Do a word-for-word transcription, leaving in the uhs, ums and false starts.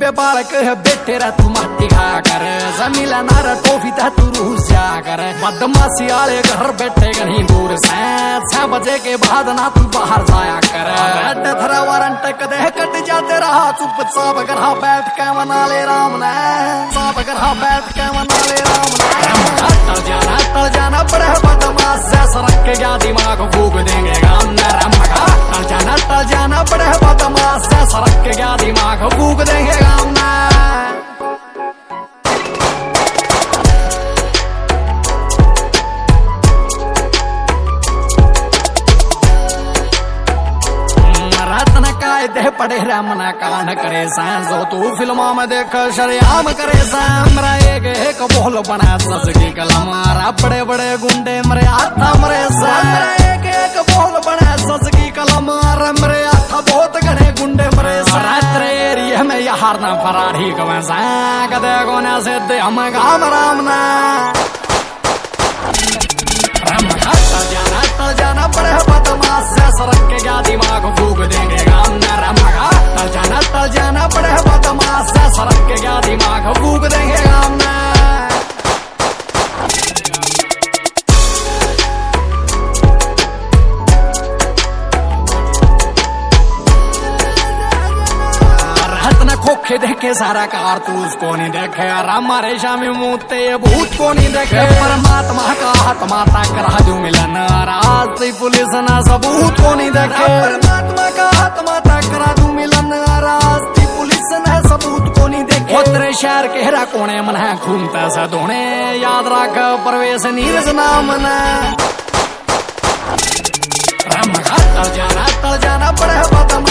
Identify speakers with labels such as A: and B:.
A: के बालक है बेटे रे तू माटी खा कर जमीला नारा टोफी ता तू रूस जा कर बदमाशी आले घर बैठे कहीं दूर से छह बजे के बाद ना तू बाहर जाया कर अड्डे थरा वारंट कदे कट जाते रहा चुपचाप घर बैठ के मना ले राम ने साप घर बैठ के मना ले राम ने टल जाना टल जाना बड़े बदमाश से सरक के गया दिमाग फूक देंगे गाम ने रमगा टल जाना टल जाना बड़े बदमाश से सरक के गया दिमाग फूक देंगे गाम ने दे पड़े रमना कान करे सांसो तू फिल्मों में देख शरियाम करे सामरा एक एक बोल बना सस की कलम बड़े बड़े गुंडे मरे हाथा मरे सामरा एक एक बोल बना सस की कलम मरे हाथा बहुत घने गुंडे मरे सारे एरिया में यार ना फरारी कवे सा कदे कोने से दे हम गाम राम ना राम हाथा जाना तल जाना बड़े बदमाश से सरक के गया दिमाग फूक देंगे गाम ना रमगा तल जाना तल जाना बड़े बदमाश से सरक के गया दिमाग फूक देंगे गाम ना खोखे देखे सारा कारतूस को नहीं देखे हमारे शामी मुँहते भूत को नहीं देखे परमात्मा का आत्मा तक राजू मिलन राज पुलिस ना सबूत को नहीं देखे परमात्मा का आत्मा तक राजू मिलन राज पुलिस ना सबूत को नहीं देखे तेरे शहर के हेरा कोने मन है घूमता सा धोने याद रख प्रवेश नीरज नाम न तल जाना तल जाना बड़े बदम